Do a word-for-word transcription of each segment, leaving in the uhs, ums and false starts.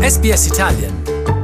S B S Italian.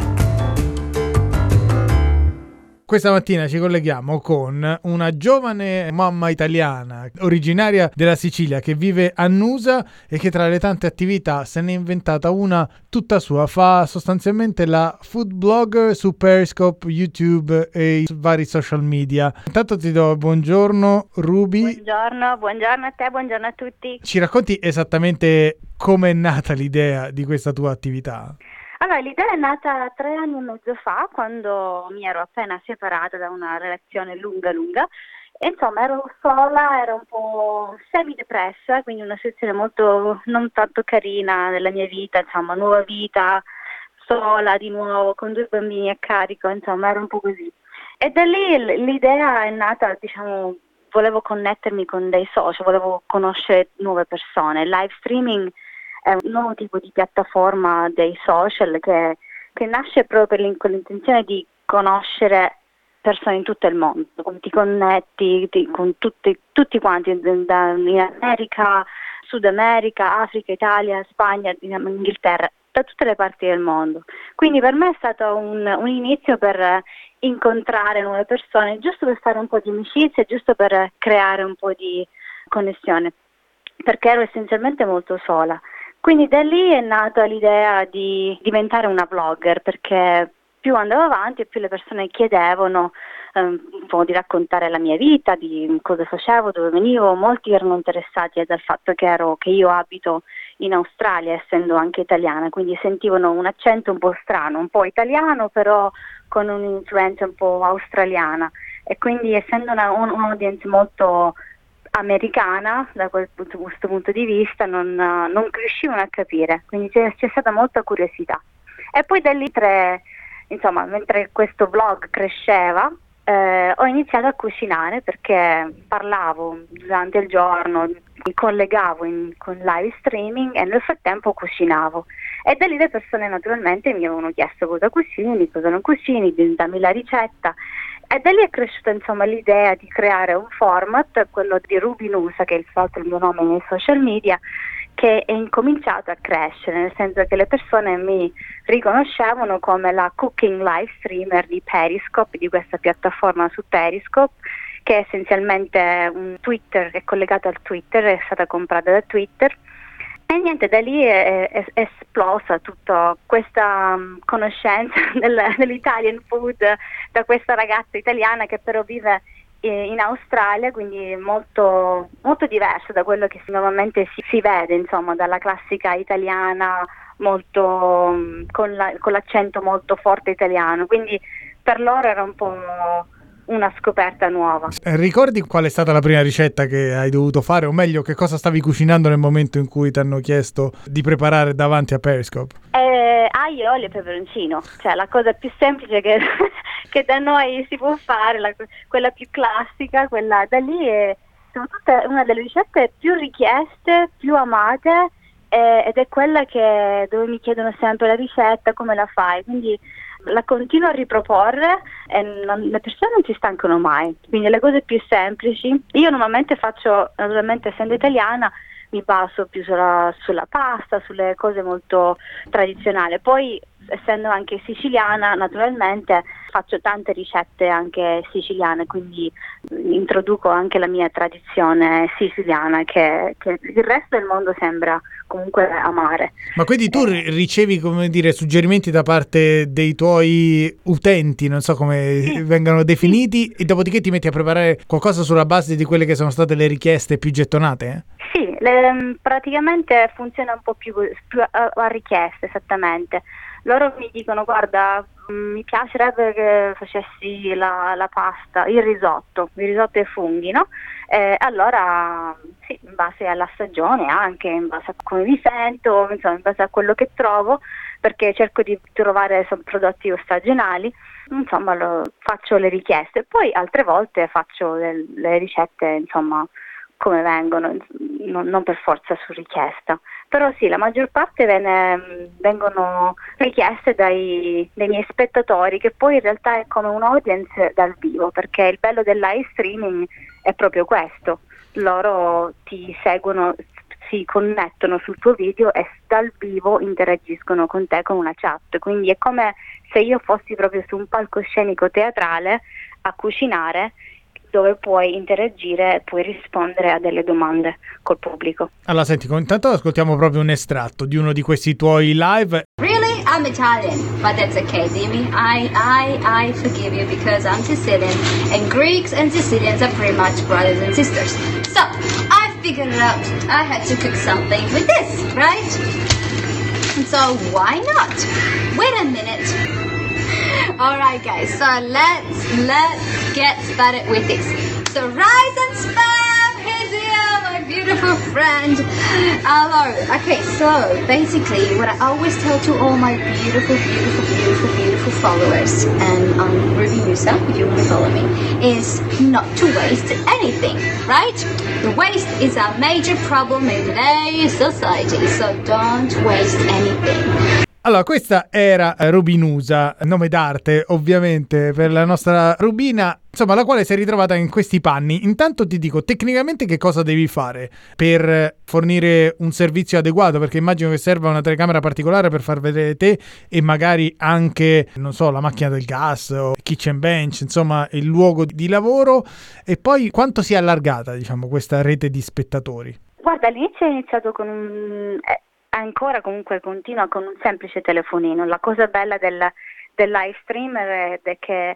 Questa mattina ci colleghiamo con una giovane mamma italiana originaria della Sicilia che vive a Nusa e che tra le tante attività se n'è inventata una tutta sua. Fa sostanzialmente la food blogger su Periscope, YouTube e i vari social media. Intanto ti do buongiorno Ruby. Buongiorno, buongiorno a te, buongiorno a tutti. Ci racconti esattamente come è nata l'idea di questa tua attività? Allora, l'idea è nata tre anni e mezzo fa, quando mi ero appena separata da una relazione lunga lunga e insomma ero sola, ero un po' semi-depressa, quindi una situazione molto non tanto carina nella mia vita, insomma, nuova vita, sola di nuovo, con due bambini a carico, insomma, ero un po' così. E da lì l- l'idea è nata, diciamo, volevo connettermi con dei social, volevo conoscere nuove persone. Il live streaming è un nuovo tipo di piattaforma dei social che, che nasce proprio per con l'intenzione di conoscere persone in tutto il mondo, come ti connetti ti, con tutti, tutti quanti, da, in America, Sud America, Africa, Italia, Spagna, Inghilterra, da tutte le parti del mondo. Quindi per me è stato un, un inizio per incontrare nuove persone, giusto per fare un po' di amicizia, giusto per creare un po' di connessione, perché ero essenzialmente molto sola. Quindi da lì è nata l'idea di diventare una vlogger, perché più andavo avanti e più le persone chiedevano eh, un po' di raccontare la mia vita, di cosa facevo, dove venivo. Molti erano interessati dal fatto che, ero, che io abito in Australia, essendo anche italiana, quindi sentivano un accento un po' strano, un po' italiano però con un'influenza un po' australiana, e quindi essendo una, un, un'audience molto americana da quel punto, questo punto di vista non, non riuscivano a capire, quindi c'è, c'è stata molta curiosità. E poi da lì, tre, insomma, mentre questo vlog cresceva, eh, ho iniziato a cucinare, perché parlavo durante il giorno, mi collegavo in, con live streaming e nel frattempo cucinavo, e da lì le persone naturalmente mi avevano chiesto cosa cucini, cosa non cucini, dammi la ricetta. E da lì è cresciuta insomma l'idea di creare un format, quello di Ruby Nusa, che è il, il mio nome nei social media, che è incominciato a crescere, nel senso che le persone mi riconoscevano come la cooking live streamer di Periscope, di questa piattaforma su Periscope, che è essenzialmente un Twitter, è collegata al Twitter, è stata comprata da Twitter. E niente, da lì è, è, è esplosa tutta questa um, conoscenza del, dell'Italian food da questa ragazza italiana che però vive eh, in Australia, quindi molto, molto diverso da quello che normalmente si, si vede, insomma, dalla classica italiana molto um, con, la, con l'accento molto forte italiano. Quindi per loro era un po' una scoperta nuova. Ricordi qual è stata la prima ricetta che hai dovuto fare, o meglio che cosa stavi cucinando nel momento in cui ti hanno chiesto di preparare davanti a Periscope? Eh, aglio, olio e peperoncino, cioè la cosa più semplice che, che da noi si può fare, la, quella più classica, quella da lì è soprattutto una delle ricette più richieste, più amate, eh, ed è quella che dove mi chiedono sempre la ricetta, come la fai, quindi la continuo a riproporre e non, le persone non si stancano mai, quindi le cose più semplici. Io normalmente faccio, naturalmente essendo italiana, mi baso più sulla, sulla pasta, sulle cose molto tradizionali. Poi essendo anche siciliana, naturalmente faccio tante ricette anche siciliane, quindi introduco anche la mia tradizione siciliana che, che il resto del mondo sembra comunque amare. Ma quindi tu eh. ricevi, come dire, suggerimenti da parte dei tuoi utenti, non so come sì. vengano definiti, sì. e dopodiché ti metti a preparare qualcosa sulla base di quelle che sono state le richieste più gettonate? Eh? Sì, le, praticamente funziona un po' più, più a, a richiesta, esattamente. Loro mi dicono: guarda, mi piacerebbe che facessi la, la pasta, il risotto, il risotto ai funghi, no? Eh, allora, sì, in base alla stagione, anche in base a come mi sento, insomma, in base a quello che trovo, perché cerco di trovare prodotti stagionali, insomma, lo, faccio le richieste. Poi altre volte faccio le, le ricette, insomma, come vengono, non, non per forza su richiesta. Però sì, la maggior parte viene, vengono richieste dai, dai miei spettatori, che poi in realtà è come un audience dal vivo, perché il bello del live streaming è proprio questo: loro ti seguono si connettono sul tuo video e dal vivo interagiscono con te con una chat, quindi è come se io fossi proprio su un palcoscenico teatrale a cucinare, dove puoi interagire, puoi rispondere a delle domande col pubblico. Allora senti, intanto ascoltiamo proprio un estratto di uno di questi tuoi live. Really? I'm Italian, but that's okay, Dimi. I, I, I forgive you because I'm Sicilian, and Greeks and Sicilians are pretty much brothers and sisters. So, I figured it out. I had to cook something with this, right? And so, why not? Wait a minute. Alright guys, so let's, let's get started with this. So rise and spam, here's here, my beautiful friend. Hello. Okay, so basically what I always tell to all my beautiful, beautiful, beautiful, beautiful followers, and um, Ruby Musa, if you want to follow me, is not to waste anything, right? The waste is a major problem in today's society, so don't waste anything. Allora, questa era Rubinusa, nome d'arte ovviamente per la nostra Rubina, insomma, la quale si è ritrovata in questi panni. Intanto ti dico, tecnicamente che cosa devi fare per fornire un servizio adeguato? Perché immagino che serva una telecamera particolare per far vedere te e magari anche, non so, la macchina del gas o kitchen bench, insomma, il luogo di lavoro. E poi quanto si è allargata, diciamo, questa rete di spettatori? Guarda, all'inizio è iniziato con un... Eh... ancora comunque continua con un semplice telefonino. La cosa bella del, del live stream è, è che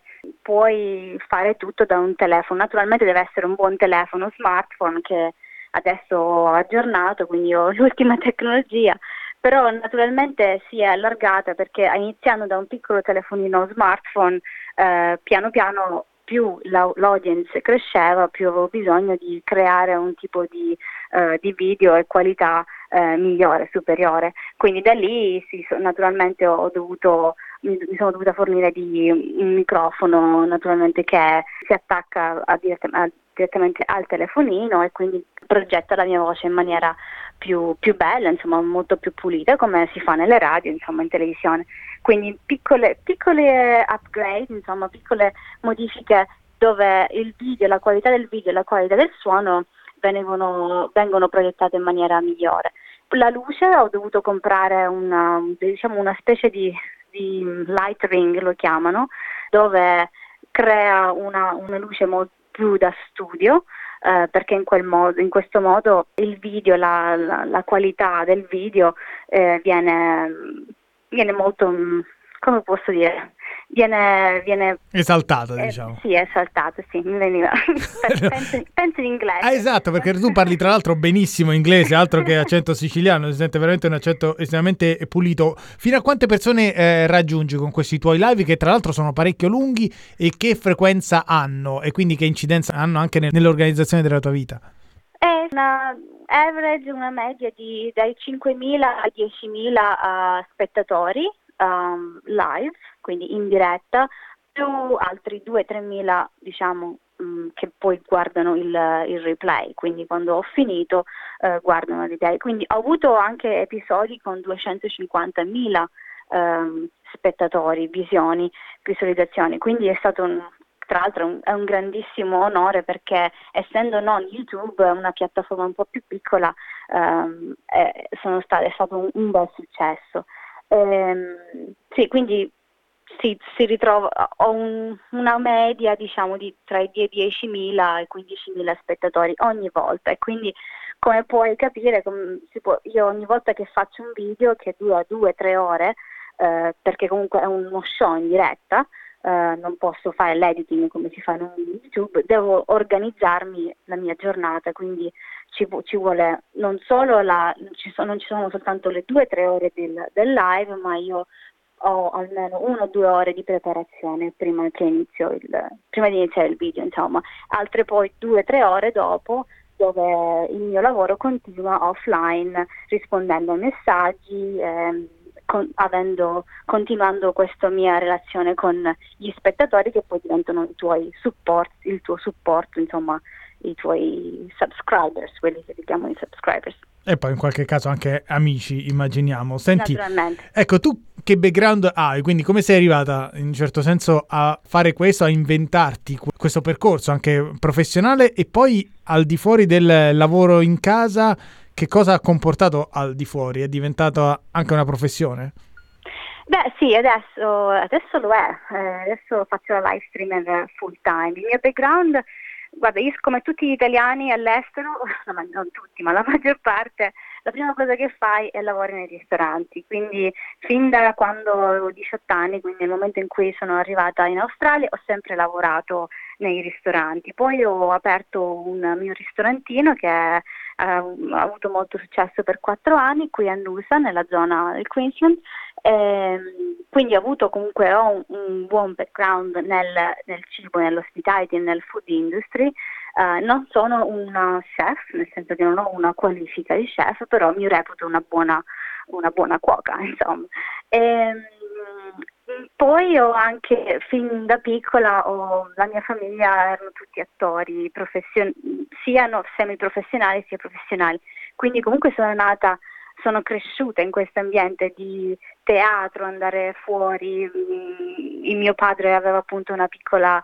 puoi fare tutto da un telefono. Naturalmente deve essere un buon telefono, smartphone, che adesso ho aggiornato, quindi ho l'ultima tecnologia, però naturalmente si è allargata perché iniziando da un piccolo telefonino smartphone, eh, piano piano più la, l'audience cresceva, più avevo bisogno di creare un tipo di, uh, di video e qualità uh, migliore, superiore. Quindi da lì sì, naturalmente ho dovuto, mi, mi sono dovuta fornire di un microfono naturalmente che si attacca a dirett- a, direttamente al telefonino e quindi progetta la mia voce in maniera più, più bella, insomma molto più pulita, come si fa nelle radio, insomma in televisione. Quindi piccole, piccole upgrade, insomma piccole modifiche dove il video, la qualità del video e la qualità del suono vengono, vengono proiettate in maniera migliore. La luce, ho dovuto comprare una, diciamo una specie di, di light ring, lo chiamano, dove crea una, una luce molto più da studio, eh, perché in quel modo, in questo modo il video, la, la, la qualità del video eh, viene... viene molto, come posso dire, viene... viene esaltata, eh, diciamo. Sì, esaltata, sì, mi veniva. penso, penso in inglese. Ah, esatto, perché tu parli tra l'altro benissimo inglese, altro che accento siciliano, si sente veramente un accento estremamente pulito. Fino a quante persone eh, raggiungi con questi tuoi live, che tra l'altro sono parecchio lunghi, e che frequenza hanno, e quindi che incidenza hanno anche nel, nell'organizzazione della tua vita? È una average, una media di dai cinquemila ai diecimila uh, spettatori um, live, quindi in diretta, più altri due tre mila, diciamo, um, che poi guardano il, il replay, quindi quando ho finito uh, guardano il replay. Quindi ho avuto anche episodi con duecentocinquantamila um, spettatori, visioni, visualizzazioni, quindi è stato un Tra l'altro è un grandissimo onore perché, essendo non YouTube, una piattaforma un po' più piccola, ehm, è, sono state, è stato un, un bel successo. Ehm, sì, quindi sì, si ritrova, ho un, una media, diciamo, di tra i diecimila e i quindicimila spettatori ogni volta, e quindi, come puoi capire, com, si può, io ogni volta che faccio un video che dura due tre ore, eh, perché comunque è uno show in diretta, Uh, non posso fare l'editing come si fa in YouTube, devo organizzarmi la mia giornata, quindi ci, ci vuole non solo la, ci sono, non ci sono soltanto le due o tre ore del, del live, ma io ho almeno una o due ore di preparazione prima che inizio il, prima di iniziare il video, insomma, altre poi due o tre ore dopo, dove il mio lavoro continua offline, rispondendo a messaggi, ehm, Con, avendo, continuando questa mia relazione con gli spettatori, che poi diventano i tuoi support, il tuo supporto, insomma, i tuoi subscribers, quelli che si chiamano i subscribers. E poi in qualche caso anche amici, immaginiamo. Senti, naturalmente. Ecco, tu che background hai? Quindi come sei arrivata in un certo senso a fare questo, a inventarti questo percorso anche professionale, e poi al di fuori del lavoro in casa, che cosa ha comportato al di fuori? È diventata anche una professione? Beh sì, adesso, adesso lo è, eh, adesso faccio la live streamer full time. Il mio background, guarda, io come tutti gli italiani all'estero, no, ma non tutti, ma la maggior parte, la prima cosa che fai è lavorare nei ristoranti, quindi fin da quando avevo diciotto anni, quindi nel momento in cui sono arrivata in Australia, ho sempre lavorato nei ristoranti. Poi ho aperto un mio ristorantino che è, eh, ha avuto molto successo per quattro anni qui a Noosa, nella zona del Queensland. Eh, quindi ho avuto comunque ho un, un buon background nel, nel cibo, nell'hospitality e nel food industry. Uh, non sono una chef, nel senso che non ho una qualifica di chef, però mi reputo una buona, una buona cuoca, insomma. E, poi ho anche, fin da piccola, ho, la mia famiglia erano tutti attori, profession- siano semiprofessionali sia professionali, quindi comunque sono nata, sono cresciuta in questo ambiente di teatro, andare fuori. Il mio padre aveva appunto una piccola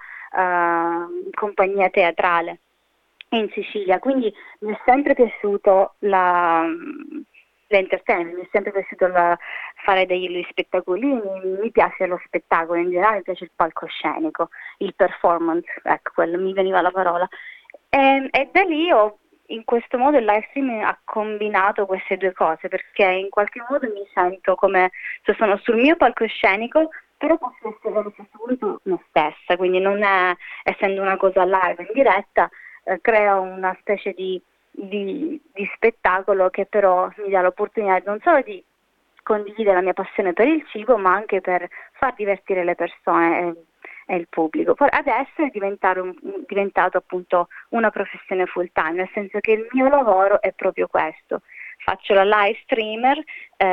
uh, compagnia teatrale in Sicilia, quindi mi è sempre piaciuto la, l'entertainment, mi è sempre piaciuto la, fare degli spettacolini, mi piace lo spettacolo in generale, mi piace il palcoscenico, il performance, ecco, quello mi veniva la parola. E, e da lì ho, in questo modo il live streaming ha combinato queste due cose, perché in qualche modo mi sento come se sono sul mio palcoscenico, però posso essere allo stesso punto me stessa, quindi non è, essendo una cosa live in diretta, eh, creo una specie di, di, di spettacolo che però mi dà l'opportunità non solo di condividere la mia passione per il cibo, ma anche per far divertire le persone e, e il pubblico. Poi adesso è diventato, un, diventato appunto una professione full time, nel senso che il mio lavoro è proprio questo. Faccio la live streamer,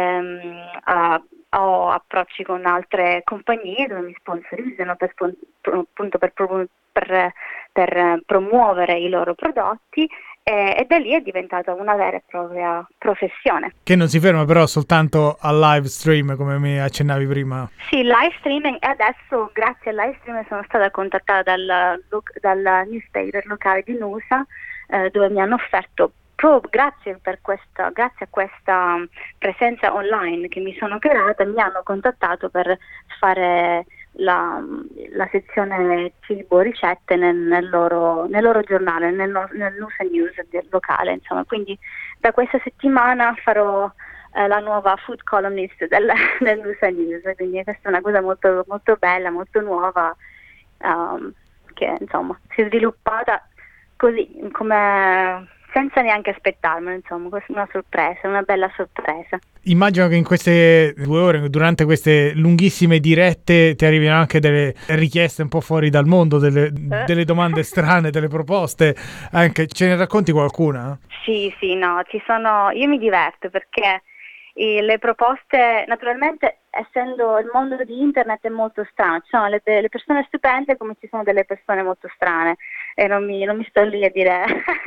ehm, a, ho approcci con altre compagnie dove mi sponsorizzano per, appunto per, per, per promuovere i loro prodotti, e, e da lì è diventata una vera e propria professione. Che non si ferma però soltanto al live stream, come mi accennavi prima. Sì, live streaming, e adesso grazie al live streaming sono stata contattata dal, dal newspaper locale di Noosa, eh, dove mi hanno offerto, proprio grazie, per questa, grazie a questa presenza online che mi sono creata, mi hanno contattato per fare la, la sezione cibo ricette nel, nel, loro, nel loro giornale, nel, nel Noosa News locale, insomma. Quindi da questa settimana farò eh, la nuova food columnist del, del Noosa News, quindi questa è una cosa molto, molto bella, molto nuova, um, che insomma si è sviluppata così, come senza neanche aspettarmelo, insomma, questa è una sorpresa, una bella sorpresa. Immagino che in queste due ore, durante queste lunghissime dirette, ti arrivino anche delle richieste un po' fuori dal mondo, delle, eh. delle domande strane, delle proposte, anche ce ne racconti qualcuna? Sì, sì, no, ci sono, io mi diverto perché e le proposte, naturalmente, essendo il mondo di internet è molto strano, ci sono le, le persone stupende come ci sono delle persone molto strane, e non mi, non mi sto lì a dire,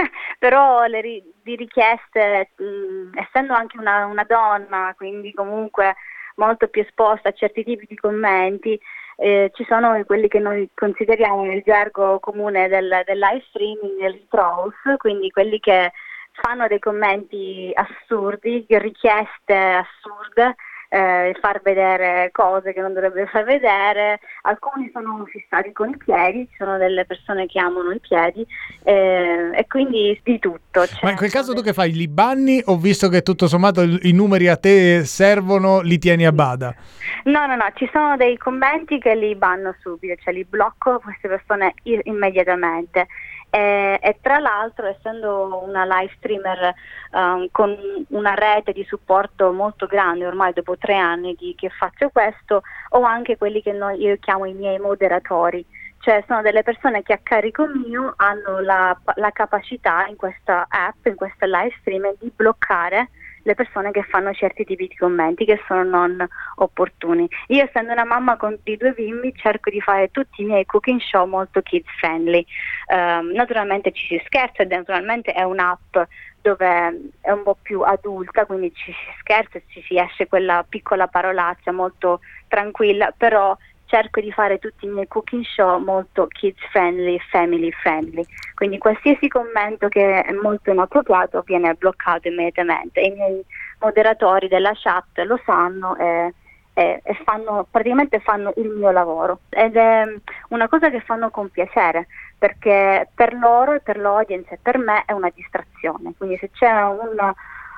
però le ri, di richieste, mh, essendo anche una, una donna, quindi comunque molto più esposta a certi tipi di commenti, eh, ci sono quelli che noi consideriamo nel gergo comune del, del live streaming, i trolls, quindi quelli che fanno dei commenti assurdi, richieste assurde, eh, far vedere cose che non dovrebbero far vedere. Alcuni sono fissati con i piedi, ci sono delle persone che amano i piedi, eh, e quindi di tutto. Cioè, ma in quel caso tu che fai? Li banni o, visto che tutto sommato i numeri a te servono, li tieni a bada? No, no, no, ci sono dei commenti che li banno subito, cioè li blocco queste persone immediatamente. E, e tra l'altro, essendo una live streamer um, con una rete di supporto molto grande, ormai dopo tre anni di, che faccio questo, ho anche quelli che noi, io chiamo i miei moderatori, cioè sono delle persone che a carico mio hanno la, la capacità in questa app, in questa live streaming, di bloccare le persone che fanno certi tipi di commenti che sono non opportuni. Io, essendo una mamma con, di due bimbi, cerco di fare tutti i miei cooking show molto kids friendly. Um, naturalmente ci si scherza, e naturalmente è un'app dove è un po' più adulta, quindi ci si scherza e ci si esce quella piccola parolaccia molto tranquilla, però cerco di fare tutti i miei cooking show molto kids friendly, family friendly, quindi qualsiasi commento che è molto inappropriato viene bloccato immediatamente. I miei moderatori della chat lo sanno e, e, e fanno praticamente fanno il mio lavoro, ed è una cosa che fanno con piacere, perché per loro e per l'audience e per me è una distrazione. Quindi se c'è una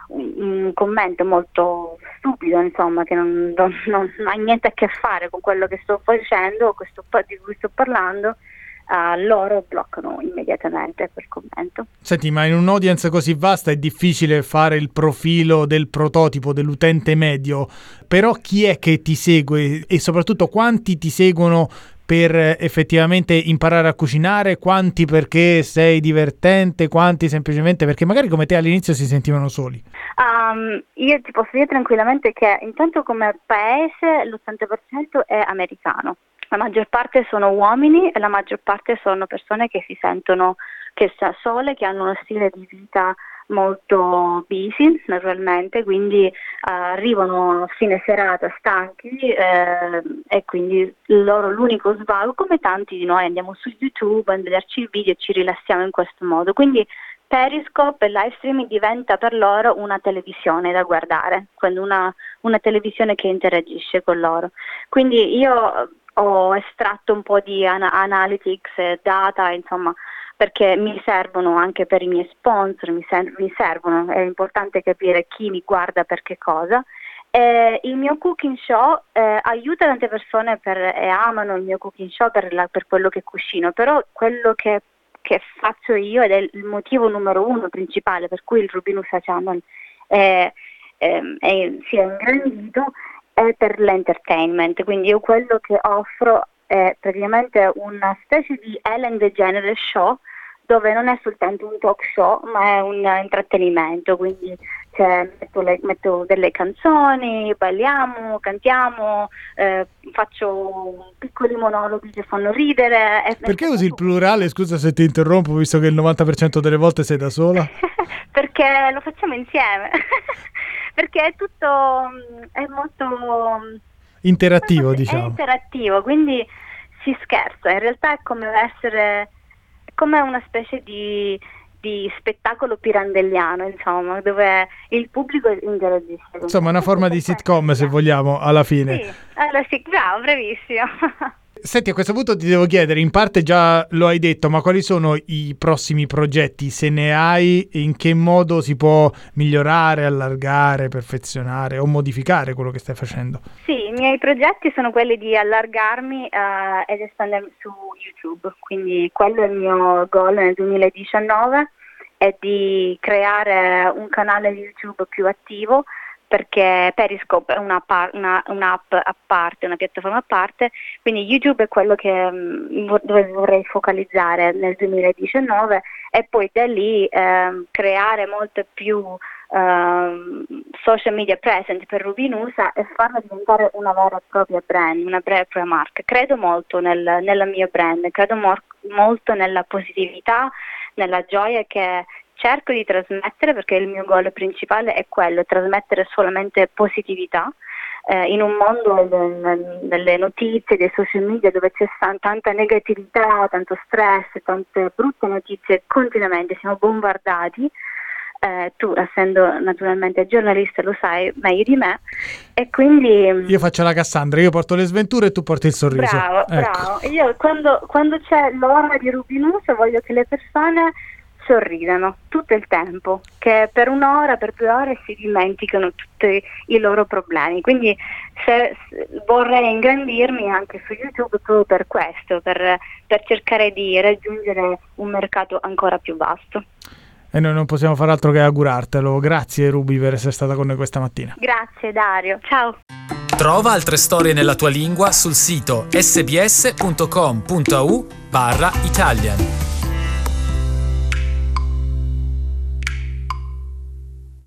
un commento molto stupido, insomma, che non, non, non ha niente a che fare con quello che sto facendo o questo, di cui sto parlando, uh, loro bloccano immediatamente quel commento. Senti, ma in un'audience così vasta è difficile fare il profilo del prototipo dell'utente medio, però chi è che ti segue e soprattutto quanti ti seguono per effettivamente imparare a cucinare, quanti perché sei divertente, quanti semplicemente perché magari come te all'inizio si sentivano soli? Um, io ti posso dire tranquillamente che intanto come paese l'ottanta per cento è americano, la maggior parte sono uomini e la maggior parte sono persone che si sentono che sta sole, che hanno uno stile di vita molto busy naturalmente, quindi uh, arrivano a fine serata stanchi eh, e quindi loro l'unico svago, come tanti di noi, andiamo su YouTube a vederci il video e ci rilassiamo in questo modo. Quindi Periscope e live streaming diventa per loro una televisione da guardare, quindi una, una televisione che interagisce con loro. Quindi io ho estratto un po' di ana- analytics e data, insomma, perché mi servono anche per i miei sponsor, mi, ser- mi servono, è importante capire chi mi guarda per che cosa. Eh, il mio cooking show eh, aiuta tante persone per, e amano il mio cooking show per, la, per quello che cucino, però quello che, che faccio io ed è il motivo numero uno principale per cui il Rubinusa Channel è, è, è, si è ingrandito è per l'entertainment, quindi io quello che offro è praticamente una specie di Ellen DeGeneres show, dove non è soltanto un talk show ma è un intrattenimento, quindi cioè, metto, le, metto delle canzoni, balliamo, cantiamo, eh, faccio piccoli monologhi che fanno ridere. E perché usi il plurale? Scusa se ti interrompo, visto che il novanta per cento delle volte sei da sola. Perché lo facciamo insieme, perché è tutto, è molto interattivo, è diciamo. È interattivo, quindi si scherza, in realtà è come essere, è come una specie di, di spettacolo pirandelliano, insomma, dove il pubblico interagisce. Insomma, una forma di sitcom, se vogliamo, alla fine. Sì, allora sì, bravo, bravissimo. Senti, a questo punto ti devo chiedere, in parte già lo hai detto, ma quali sono i prossimi progetti? Se ne hai, in che modo si può migliorare, allargare, perfezionare o modificare quello che stai facendo? Sì, i miei progetti sono quelli di allargarmi uh, ed espandermi su YouTube, quindi quello è il mio goal nel duemiladiciannove, è di creare un canale YouTube più attivo, perché Periscope è una par- una, un'app a parte, una piattaforma a parte, quindi YouTube è quello che mh, dove vorrei focalizzare nel duemiladiciannove e poi da lì eh, creare molte più uh, social media present per Rubinusa e farla diventare una vera e propria brand, una vera e propria marca. Credo molto nel, nella mia brand, credo mor- molto nella positività, nella gioia che cerco di trasmettere, perché il mio goal principale è quello, trasmettere solamente positività eh, in un mondo de- delle notizie, dei social media dove c'è tanta negatività, tanto stress, tante brutte notizie continuamente, siamo bombardati. Eh, tu, essendo naturalmente giornalista, lo sai meglio di me, e quindi io faccio la Cassandra, io porto le sventure e tu porti il sorriso. Bravo, ecco. bravo. Io quando, quando c'è l'ora di Rubinusa voglio che le persone sorridano tutto il tempo, che per un'ora, per due ore si dimenticano tutti i loro problemi. Quindi se, se vorrei ingrandirmi anche su YouTube proprio per questo, per, per cercare di raggiungere un mercato ancora più vasto. E noi non possiamo far altro che augurartelo. Grazie Ruby per essere stata con noi questa mattina. Grazie Dario, ciao. Trova altre storie nella tua lingua sul sito sbs punto com punto a u barra Italian.